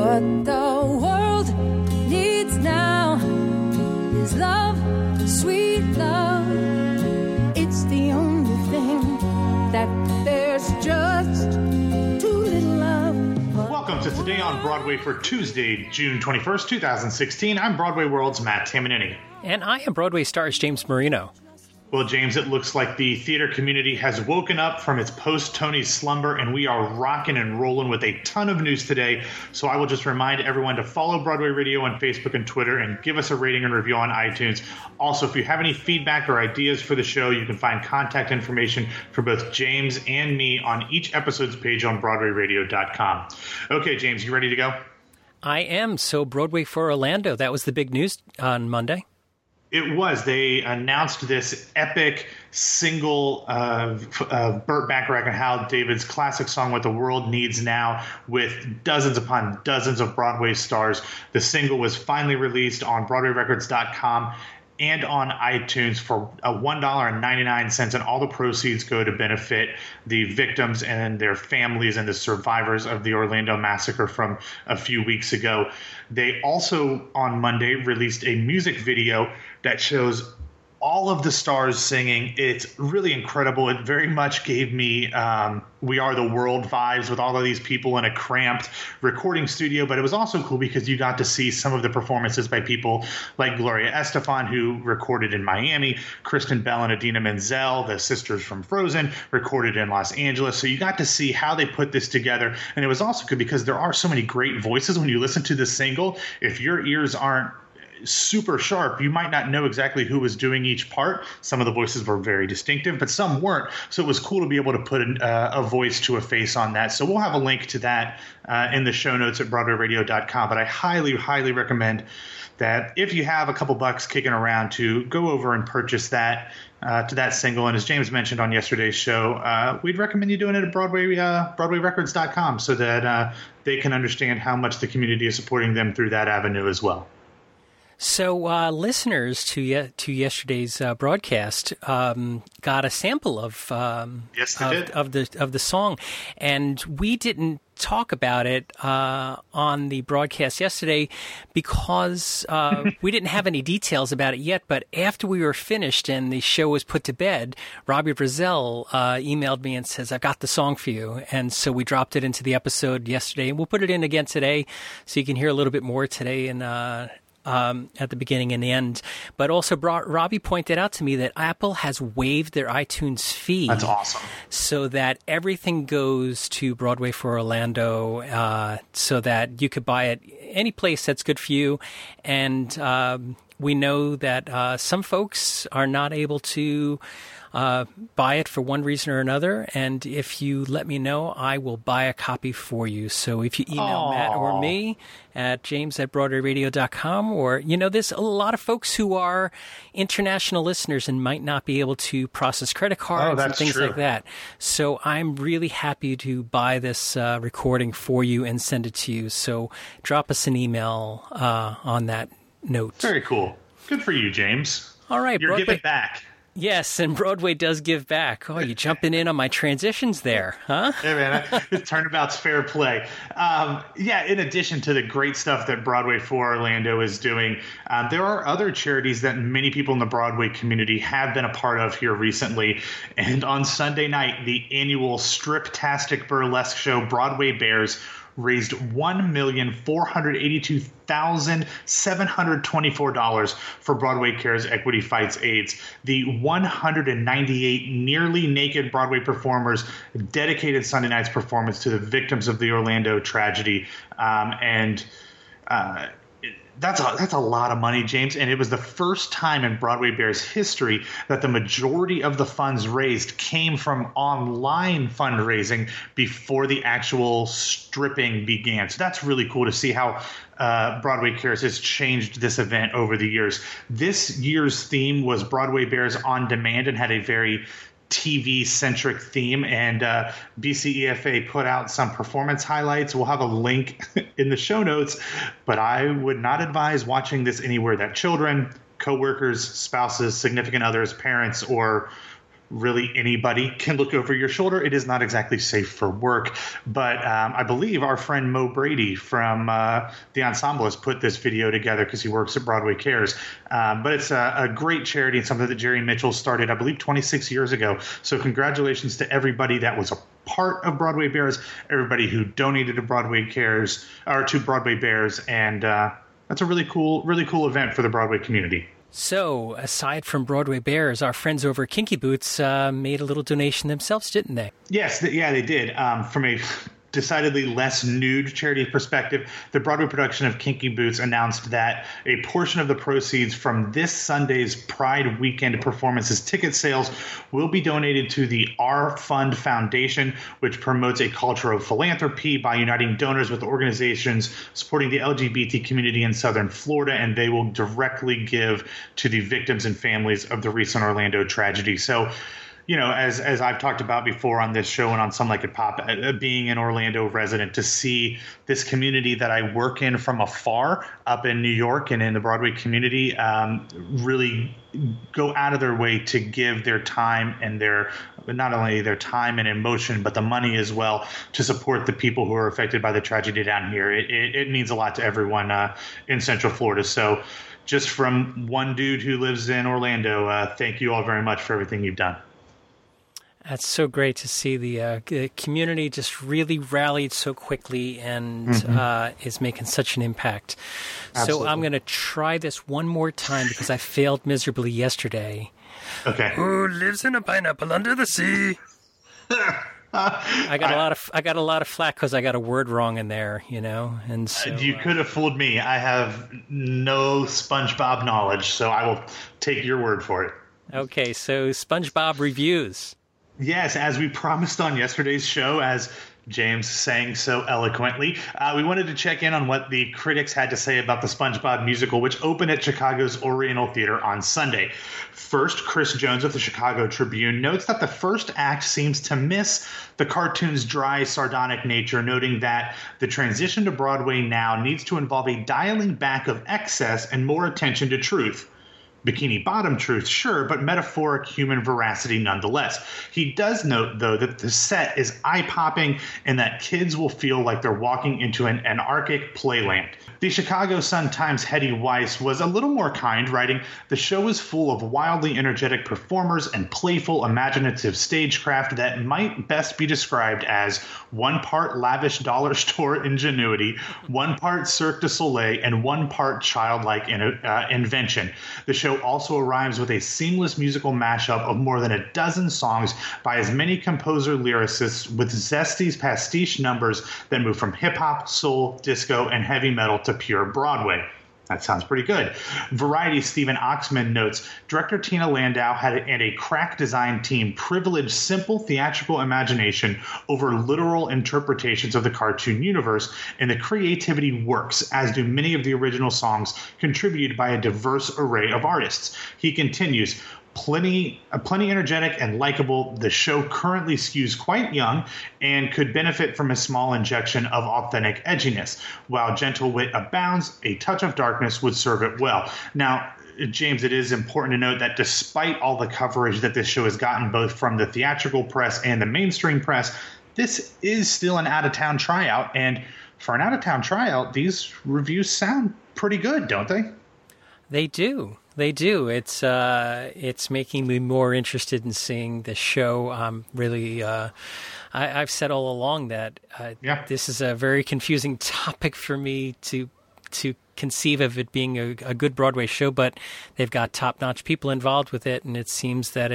What the world needs now is love, sweet love. It's the only thing that there's just too little love. Welcome to Today on Broadway for Tuesday, June 21st, 2016. I'm Broadway World's Matt Tamanini. And I am Broadway Stars James Marino. Well, James, it looks like the theater community has woken up from its post-Tony slumber, and we are rocking and rolling with a ton of news today. So I will just remind everyone to follow Broadway Radio on Facebook and Twitter and give us a rating and review on iTunes. Also, if you have any feedback or ideas for the show, you can find contact information for both James and me on each episode's page on BroadwayRadio.com. Okay, James, you ready to go? I am. So Broadway for Orlando, that was the big news on Monday. It was. They announced this epic single of Burt Bacharach and Hal David's classic song, What the World Needs Now, with dozens upon dozens of Broadway stars. The single was finally released on BroadwayRecords.com and on iTunes for $1.99, and all the proceeds go to benefit the victims and their families and the survivors of the Orlando massacre from a few weeks ago. They also, on Monday, released a music video that shows all of the stars singing. It's really incredible. It very much gave me We Are the World vibes with all of these people in a cramped recording studio. But it was also cool because you got to see some of the performances by people like Gloria Estefan, who recorded in Miami, Kristen Bell and Idina Menzel, the sisters from Frozen, recorded in Los Angeles. So you got to see how they put this together. And it was also good because there are so many great voices when you listen to this single. If your ears aren't super sharp, you might not know exactly who was doing each part. Some of the voices were very distinctive, but some weren't. So it was cool to be able to put a voice to a face on that. So we'll have a link to that in the show notes at BroadwayRadio.com. But I highly, highly recommend that if you have a couple bucks kicking around, to go over and purchase that to that single. And as James mentioned on yesterday's show, we'd recommend you doing it at BroadwayRecords.com so that they can understand how much the community is supporting them through that avenue as well. So listeners to yesterday's broadcast got a sample of the song, and we didn't talk about it on the broadcast yesterday because we didn't have any details about it yet. But after we were finished and the show was put to bed, Robbie Brazell emailed me and says, "I've got the song for you." And so we dropped it into the episode yesterday, and we'll put it in again today, so you can hear a little bit more today and at the beginning and the end. But also, Robbie pointed out to me that Apple has waived their iTunes fee. That's awesome. So that everything goes to Broadway for Orlando, so that you could buy it any place that's good for you. And we know that some folks are not able to buy it for one reason or another, and if you let me know, I will buy a copy for you. So if you email Matt or me at james@broadwayradio.com, or, there's a lot of folks who are international listeners and might not be able to process credit cards and things like that. So I'm really happy to buy this recording for you and send it to you. So drop us an email on that note. Very cool. Good for you, James. All right. You're giving back. Yes, and Broadway does give back. Oh, you're jumping in on my transitions there, huh? Yeah, man, turnabout's fair play. In addition to the great stuff that Broadway for Orlando is doing, there are other charities that many people in the Broadway community have been a part of here recently. And on Sunday night, the annual Strip-tastic burlesque show Broadway Bears raised $1,482,724 for Broadway Cares Equity Fights AIDS. The 198 nearly naked Broadway performers dedicated Sunday night's performance to the victims of the Orlando tragedy. That's a lot of money, James, and it was the first time in Broadway Bears history that the majority of the funds raised came from online fundraising before the actual stripping began. So that's really cool to see how Broadway Cares has changed this event over the years. This year's theme was Broadway Bears on Demand and had a very TV-centric theme, and BCEFA put out some performance highlights. We'll have a link in the show notes, but I would not advise watching this anywhere that children, coworkers, spouses, significant others, parents, or really anybody can look over your shoulder. It is not exactly safe for work, but I believe our friend Mo Brady from the Ensemble has put this video together because he works at Broadway Cares. But it's a great charity and something that Jerry Mitchell started, I believe, 26 years ago. So congratulations to everybody that was a part of Broadway Bears, everybody who donated to Broadway Cares or to Broadway Bears, and that's a really cool event for the Broadway community. So, aside from Broadway Bears, our friends over at Kinky Boots made a little donation themselves, didn't they? Yes, they did. From a decidedly less nude charity perspective, the Broadway production of Kinky Boots announced that a portion of the proceeds from this Sunday's Pride Weekend performance's ticket sales will be donated to the Our Fund Foundation, which promotes a culture of philanthropy by uniting donors with organizations supporting the LGBT community in Southern Florida, and they will directly give to the victims and families of the recent Orlando tragedy. So, you know, as I've talked about before on this show and on Some Like It Pop, being an Orlando resident, to see this community that I work in from afar up in New York and in the Broadway community really go out of their way to give their time and not only their time and emotion, but the money as well to support the people who are affected by the tragedy down here. It means a lot to everyone in Central Florida. So just from one dude who lives in Orlando, thank you all very much for everything you've done. That's so great to see the community just really rallied so quickly and is making such an impact. Absolutely. So I'm going to try this one more time because I failed miserably yesterday. Okay. Who lives in a pineapple under the sea? I got a lot of flack because I got a word wrong in there, you know. And so, you could have fooled me. I have no SpongeBob knowledge, so I will take your word for it. Okay, so SpongeBob reviews. Yes, as we promised on yesterday's show, as James sang so eloquently, we wanted to check in on what the critics had to say about the SpongeBob musical, which opened at Chicago's Oriental Theater on Sunday. First, Chris Jones of the Chicago Tribune notes that the first act seems to miss the cartoon's dry, sardonic nature, noting that the transition to Broadway now needs to involve a dialing back of excess and more attention to truth. Bikini Bottom truth, sure, but metaphoric human veracity nonetheless. He does note, though, that the set is eye-popping and that kids will feel like they're walking into an anarchic playland. The Chicago Sun-Times' Hetty Weiss was a little more kind, writing, "The show is full of wildly energetic performers and playful, imaginative stagecraft that might best be described as one part lavish dollar store ingenuity, one part Cirque du Soleil, and one part childlike invention. The show also arrives with a seamless musical mashup of more than a dozen songs by as many composer-lyricists with zesty pastiche numbers that move from hip-hop, soul, disco, and heavy metal to pure Broadway." That sounds pretty good. Variety's Stephen Oxman notes, director Tina Landau and a crack design team privileged simple theatrical imagination over literal interpretations of the cartoon universe, and the creativity works, as do many of the original songs contributed by a diverse array of artists. He continues, plenty energetic and likable. The show currently skews quite young and could benefit from a small injection of authentic edginess. While gentle wit abounds, a touch of darkness would serve it well. Now, James, it is important to note that despite all the coverage that this show has gotten both from the theatrical press and the mainstream press, this is still an out-of-town tryout. And for an out-of-town tryout, these reviews sound pretty good, don't they? They do. They do. It's making me more interested in seeing the show. Really, I've said all along that this is a very confusing topic for me to conceive of it being a good Broadway show, but they've got top-notch people involved with it, and it seems that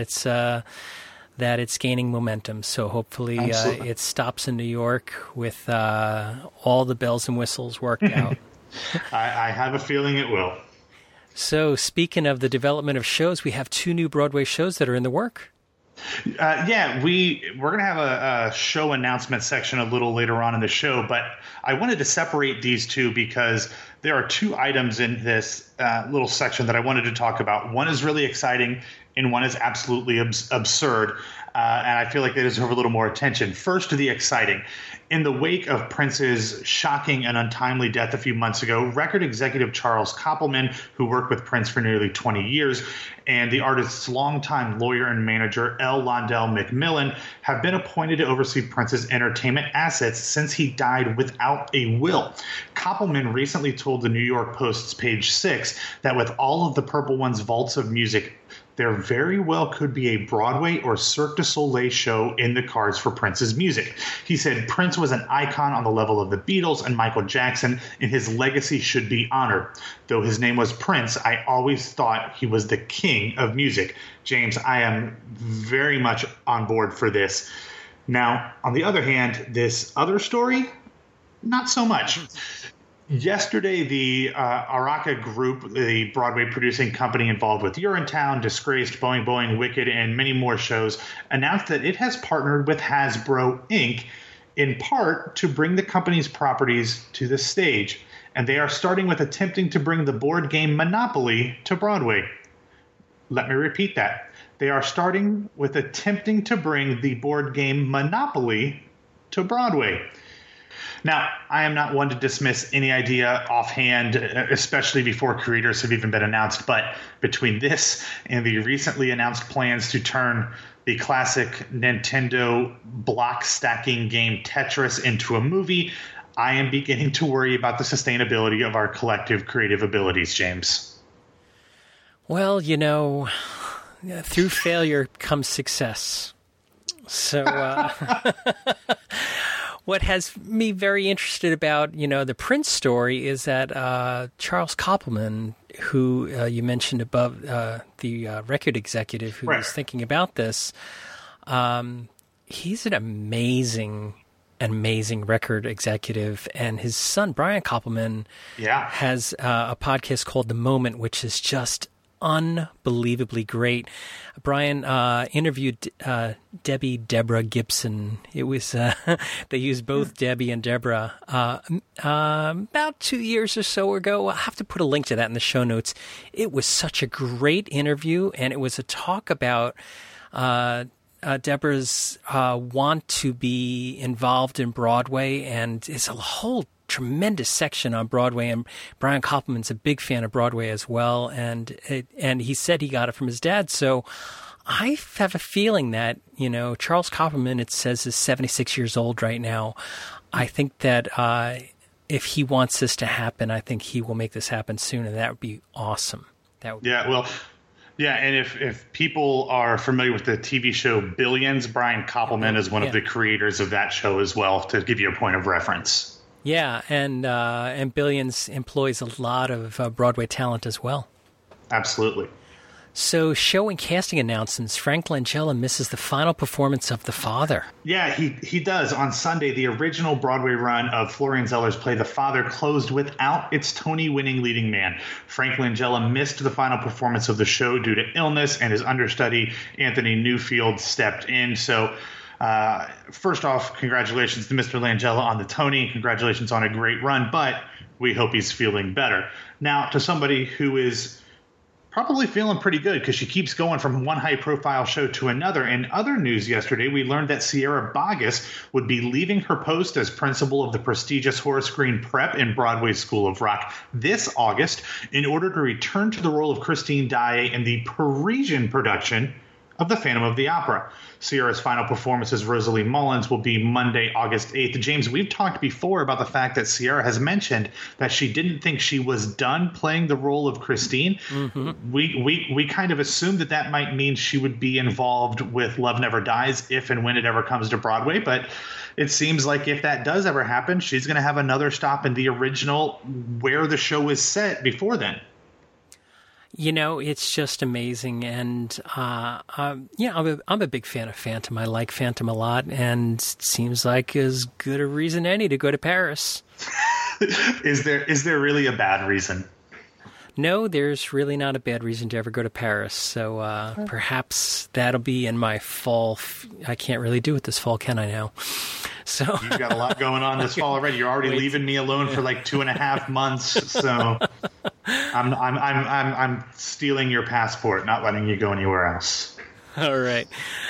it's gaining momentum. So hopefully it stops in New York with all the bells and whistles worked out. I have a feeling it will. So speaking of the development of shows, we have 2 new Broadway shows that are in the work. We're going to have a show announcement section a little later on in the show, but I wanted to separate these two because there are 2 items in this little section that I wanted to talk about. One is really exciting, and one is absolutely absurd. And I feel like they deserve a little more attention. First, to the exciting. In the wake of Prince's shocking and untimely death a few months ago, record executive Charles Koppelman, who worked with Prince for nearly 20 years, and the artist's longtime lawyer and manager, L. Londell McMillan, have been appointed to oversee Prince's entertainment assets since he died without a will. Koppelman recently told the New York Post's Page Six that with all of the Purple One's vaults of music, there very well could be a Broadway or Cirque du Soleil show in the cards for Prince's music. He said Prince was an icon on the level of the Beatles and Michael Jackson, and his legacy should be honored. Though his name was Prince, I always thought he was the king of music. James, I am very much on board for this. Now, on the other hand, this other story, not so much. Yesterday, the Araka Group, the Broadway producing company involved with Urinetown, Disgraced, Boing Boing, Wicked, and many more shows, announced that it has partnered with Hasbro, Inc., in part to bring the company's properties to the stage. And they are starting with attempting to bring the board game Monopoly to Broadway. Let me repeat that. They are starting with attempting to bring the board game Monopoly to Broadway. Now, I am not one to dismiss any idea offhand, especially before creators have even been announced, but between this and the recently announced plans to turn the classic Nintendo block stacking game Tetris into a movie, I am beginning to worry about the sustainability of our collective creative abilities, James. Well, you know, through failure comes success. So, what has me very interested about, you know, the Prince story is that Charles Koppelman, who you mentioned above, the record executive who was thinking about this, he's an amazing record executive, and his son Brian Koppelman has a podcast called The Moment, which is just unbelievably great. Brian interviewed Deborah Gibson. It was they used both Debbie and Deborah about 2 years or so ago. I'll have to put a link to that in the show notes. It was such a great interview, and it was a talk about Deborah's want to be involved in Broadway, and it's a whole tremendous section on Broadway, and Brian Koppelman's a big fan of Broadway as well, and he said he got it from his dad. So I have a feeling that, you know, Charles Koppelman, it says, is 76 years old right now. I think that if he wants this to happen, I think he will make this happen soon, and that would be awesome. That would and if people are familiar with the TV show Billions, Brian Koppelman is one of the creators of that show as well, to give you a point of reference. Yeah, and Billions employs a lot of Broadway talent as well. Absolutely. So, show and casting announcements. Frank Langella misses the final performance of The Father. Yeah, he does. On Sunday, the original Broadway run of Florian Zeller's play The Father closed without its Tony-winning leading man. Frank Langella missed the final performance of the show due to illness, and his understudy, Anthony Newfield, stepped in. So, first off, congratulations to Mr. Langella on the Tony. Congratulations on a great run, but we hope he's feeling better. Now, to somebody who is probably feeling pretty good, because she keeps going from one high-profile show to another. In other news yesterday, we learned that Sierra Boggess would be leaving her post as principal of the prestigious Horace Green Prep in Broadway School of Rock this August in order to return to the role of Christine Daae in the Parisian production of The Phantom of the Opera. Sierra's final performance as Rosalie Mullins will be Monday, August 8th. James, we've talked before about the fact that Sierra has mentioned that she didn't think she was done playing the role of Christine. Mm-hmm. We kind of assumed that might mean she would be involved with Love Never Dies if and when it ever comes to Broadway, but it seems like if that does ever happen, she's going to have another stop in the original where the show is set before then. You know, it's just amazing, and I'm a big fan of Phantom. I like Phantom a lot, and it seems like as good a reason any to go to Paris. Is there really a bad reason? No, there's really not a bad reason to ever go to Paris. So perhaps that'll be in my fall. I can't really do it this fall, can I now? So you've got a lot going on this fall already. You're already leaving me alone for like 2.5 months. So I'm stealing your passport, not letting you go anywhere else. All right.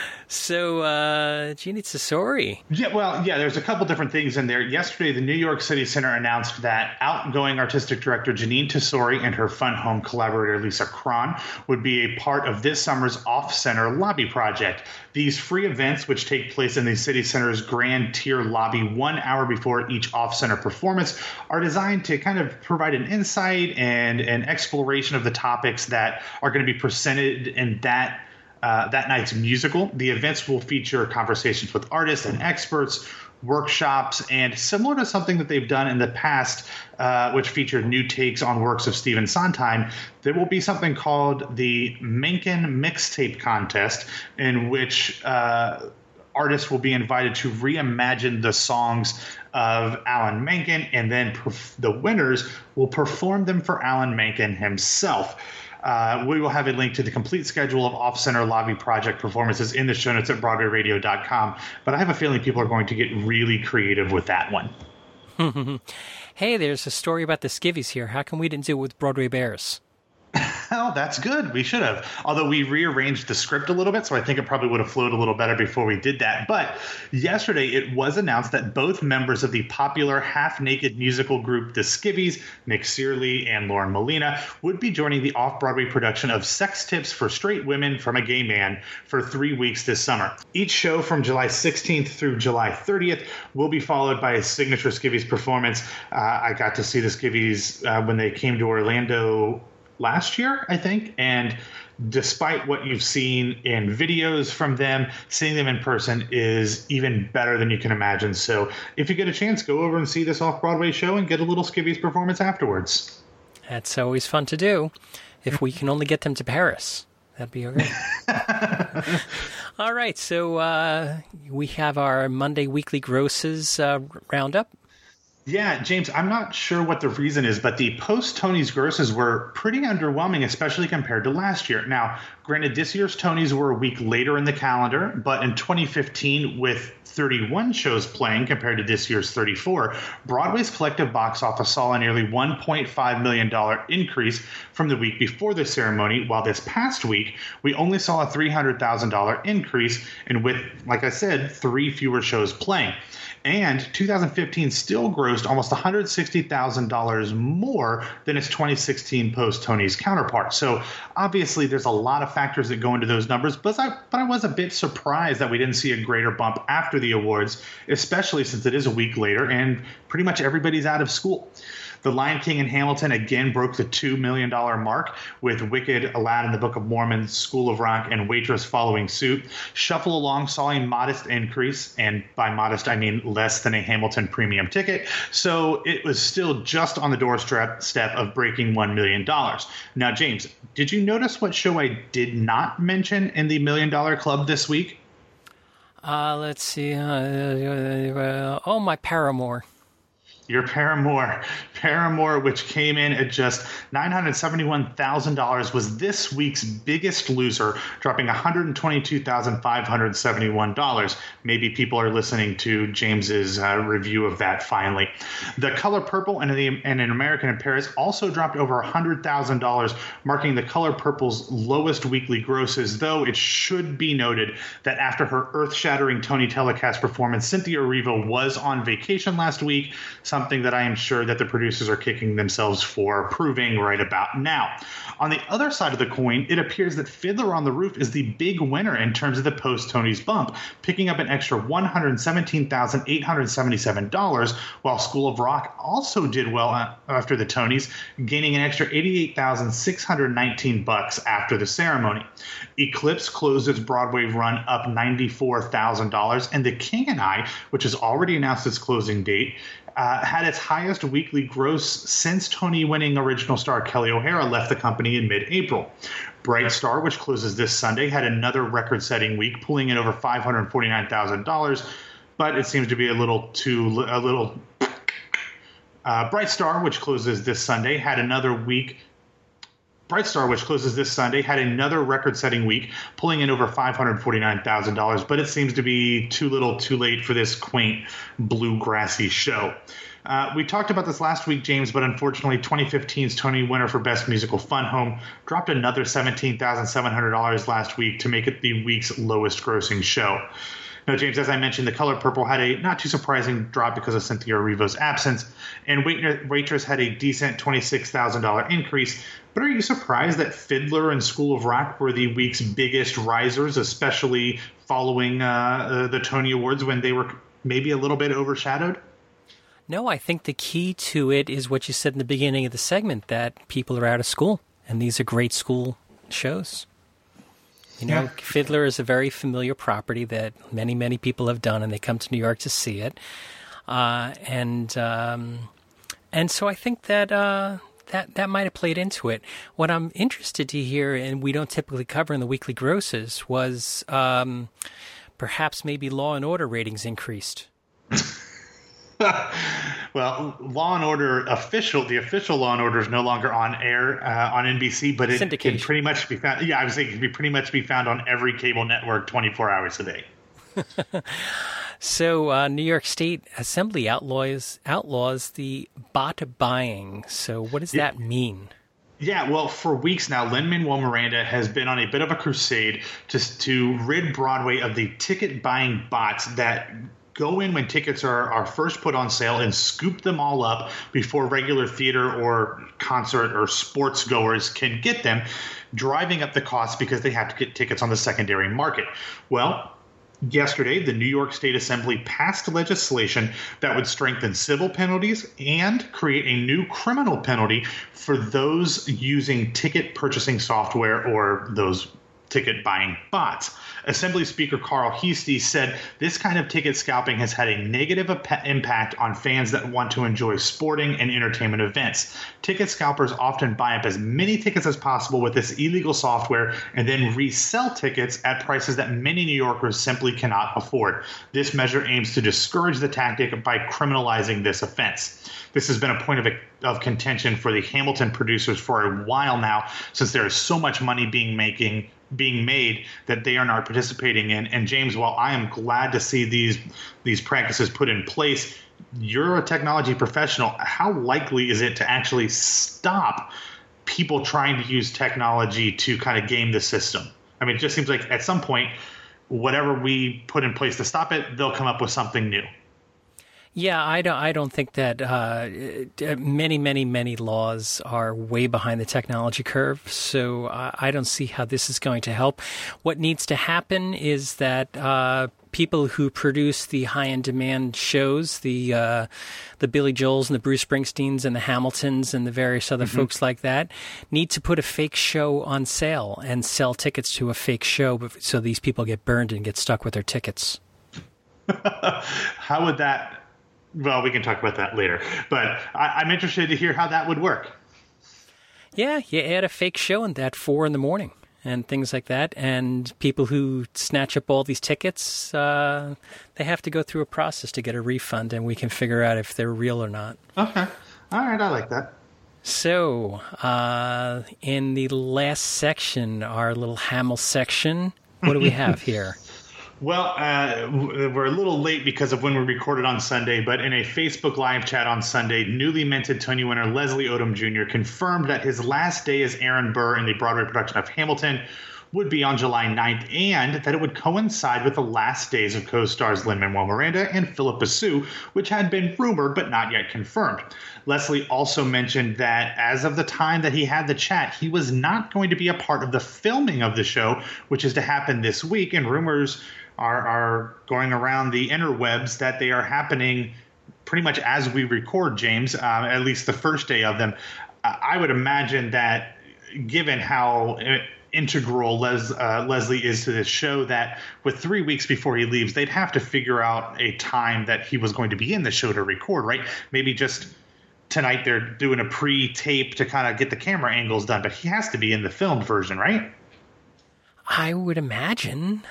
So, Jeannie Tesori. Yeah, there's a couple different things in there. Yesterday, the New York City Center announced that outgoing artistic director Jeanine Tesori and her Fun Home collaborator Lisa Cron would be a part of this summer's Off-Center Lobby project. These free events, which take place in the City Center's grand tier lobby 1 hour before each off-center performance, are designed to kind of provide an insight and an exploration of the topics that are going to be presented in that night's musical. The events will feature conversations with artists and experts, workshops, and similar to something that they've done in the past, which featured new takes on works of Stephen Sondheim, there will be something called the Menken Mixtape Contest, in which artists will be invited to reimagine the songs of Alan Menken, and then the winners will perform them for Alan Menken himself. We will have a link to the complete schedule of Off-Center Lobby project performances in the show notes at BroadwayRadio.com. But I have a feeling people are going to get really creative with that one. Hey, there's a story about the Skivvies here. How come we didn't do it with Broadway Bears? Oh, that's good. We should have. Although we rearranged the script a little bit, so I think it probably would have flowed a little better before we did that. But yesterday, it was announced that both members of the popular half-naked musical group The Skivvies, Nick Searley and Lauren Molina, would be joining the off-Broadway production of Sex Tips for Straight Women from a Gay Man for 3 weeks this summer. Each show from July 16th through July 30th will be followed by a signature Skivvies performance. I got to see the Skivvies when they came to Orlando last year, I think, and despite what you've seen in videos from them, seeing them in person is even better than you can imagine. So if you get a chance, go over and see this off-Broadway show and get a little Skivvies performance afterwards. That's always fun to do. If we can only get them to Paris, that'd be great. All right, so we have our Monday Weekly Grosses roundup. Yeah, James, I'm not sure what the reason is, but the post-Tonys grosses were pretty underwhelming, especially compared to last year. Now, granted, this year's Tonys were a week later in the calendar, but in 2015, with 31 shows playing compared to this year's 34, Broadway's collective box office saw a nearly $1.5 million increase from the week before the ceremony, while this past week, we only saw a $300,000 increase, and with, like I said, 3 fewer shows playing. And 2015 still grossed almost $160,000 more than its 2016 post-Tonys counterpart. So obviously there's a lot of factors that go into those numbers, but I was a bit surprised that we didn't see a greater bump after the awards, especially since it is a week later and pretty much everybody's out of school. The Lion King and Hamilton again broke the $2 million mark, with Wicked, Aladdin, The Book of Mormon, School of Rock, and Waitress following suit. Shuffle Along saw a modest increase, and by modest I mean less than a Hamilton premium ticket, so it was still just on the doorstep of breaking $1 million. Now, James, did you notice what show I did not mention in the $1 Million Club this week? Let's see. My Paramore. Your Paramore, which came in at just $971,000, was this week's biggest loser, dropping $122,571. Maybe people are listening to James's review of that finally. The Color Purple and An American in Paris also dropped over $100,000, marking The Color Purple's lowest weekly grosses, though it should be noted that after her earth-shattering Tony telecast performance, Cynthia Erivo was on vacation last week, something that I am sure that the producers are kicking themselves for proving right about now. On the other side of the coin, it appears that Fiddler on the Roof is the big winner in terms of the post-Tonys bump, picking up an extra $117,877, while School of Rock also did well after the Tonys, gaining an extra $88,619 after the ceremony. Eclipse closed its Broadway run up $94,000, and The King and I, which has already announced its closing date, had its highest weekly gross since Tony-winning original star Kelly O'Hara left the company in mid-April. Bright Star, which closes this Sunday, had another record-setting week, pulling in over $549,000, but it seems to be a little. Bright Star, which closes this Sunday, had another record-setting week, pulling in over $549,000, but it seems to be too little too late for this quaint bluegrassy show. We talked about this last week, James, but unfortunately 2015's Tony winner for Best Musical Fun Home dropped another $17,700 last week to make it the week's lowest grossing show. Now, James, as I mentioned, The Color Purple had a not too surprising drop because of Cynthia Erivo's absence, and Waitress had a decent $26,000 increase. But are you surprised that Fiddler and School of Rock were the week's biggest risers, especially following the Tony Awards when they were maybe a little bit overshadowed? No, I think the key to it is what you said in the beginning of the segment, that people are out of school, and these are great school shows. You know, Fiddler is a very familiar property that many, many people have done, and they come to New York to see it. And so I think that that might have played into it. What I'm interested to hear, and we don't typically cover in the weekly grosses, was perhaps maybe Law and Order ratings increased. Well, Law and Order the official Law and Order is no longer on air on NBC, but it can pretty much be found. Yeah, I was saying it can pretty much be found on every cable network 24 hours a day. So New York State Assembly outlaws the bot buying. So what does that mean? Yeah, well, for weeks now, Lin-Manuel Miranda has been on a bit of a crusade to rid Broadway of the ticket buying bots that go in when tickets are first put on sale and scoop them all up before regular theater or concert or sports goers can get them, driving up the cost because they have to get tickets on the secondary market. Well, yesterday, the New York State Assembly passed legislation that would strengthen civil penalties and create a new criminal penalty for those using ticket purchasing software or those ticket buying bots. Assembly Speaker Carl Heastie said this kind of ticket scalping has had a negative impact on fans that want to enjoy sporting and entertainment events. Ticket scalpers often buy up as many tickets as possible with this illegal software and then resell tickets at prices that many New Yorkers simply cannot afford. This measure aims to discourage the tactic by criminalizing this offense. This has been a point of contention for the Hamilton producers for a while now, since there is so much money being made that they are not participating in. And James, while I am glad to see these practices put in place, you're a technology professional. How likely is it to actually stop people trying to use technology to kind of game the system? I mean, it just seems like at some point, whatever we put in place to stop it, they'll come up with something new. Yeah, I don't think that many laws are way behind the technology curve, so I don't see how this is going to help. What needs to happen is that people who produce the high-end demand shows, the Billy Joels and the Bruce Springsteens and the Hamiltons and the various other folks like that, need to put a fake show on sale and sell tickets to a fake show so these people get burned and get stuck with their tickets. How would that... Well, we can talk about that later, but I'm interested to hear how that would work. Yeah, you add a fake show in at 4 a.m. and things like that, and people who snatch up all these tickets, they have to go through a process to get a refund, and we can figure out if they're real or not. Okay. All right, I like that. So, in the last section, our little Hamill section, what do we have here? Well, we're a little late because of when we recorded on Sunday, but in a Facebook live chat on Sunday, newly minted Tony winner Leslie Odom Jr. confirmed that his last day as Aaron Burr in the Broadway production of Hamilton would be on July 9th, and that it would coincide with the last days of co-stars Lin-Manuel Miranda and Philippa Soo, which had been rumored but not yet confirmed. Leslie also mentioned that as of the time that he had the chat, he was not going to be a part of the filming of the show, which is to happen this week, and rumors are going around the interwebs that they are happening pretty much as we record, James, at least the first day of them. I would imagine that given how integral Leslie is to this show, that with 3 weeks before he leaves, they'd have to figure out a time that he was going to be in the show to record, right? Maybe just tonight they're doing a pre-tape to kind of get the camera angles done, but he has to be in the filmed version, right? I would imagine,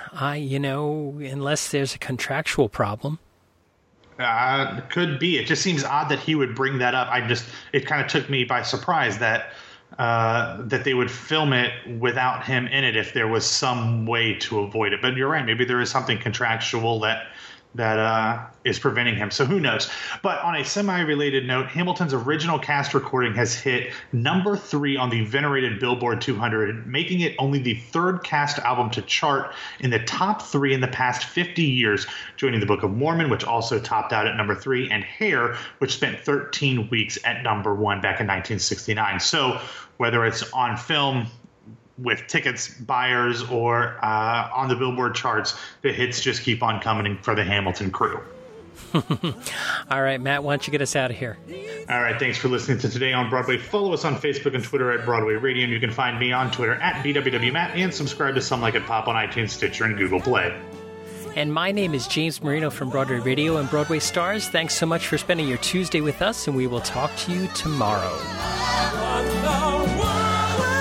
unless there's a contractual problem. Could be. It just seems odd that he would bring that up. It kind of took me by surprise that they would film it without him in it if there was some way to avoid it. But you're right. Maybe there is something contractual that that is preventing him. So who knows? But on a semi-related note, Hamilton's original cast recording has hit number 3 on the venerated Billboard 200, making it only the third cast album to chart in the top 3 in the past 50 years, joining the Book of Mormon, which also topped out at number 3, and Hair, which spent 13 weeks at number 1 back in 1969. So whether it's on film with tickets buyers or on the Billboard charts, the hits just keep on coming for the Hamilton crew. All right, Matt, why don't you get us out of here? All right, thanks for listening to Today on Broadway. Follow us on Facebook and Twitter at Broadway Radio, and you can find me on Twitter at BWWMatt, and subscribe to Some Like It Pop on iTunes, Stitcher, and Google Play. And my name is James Marino from Broadway Radio and Broadway Stars. Thanks so much for spending your Tuesday with us, and we will talk to you tomorrow.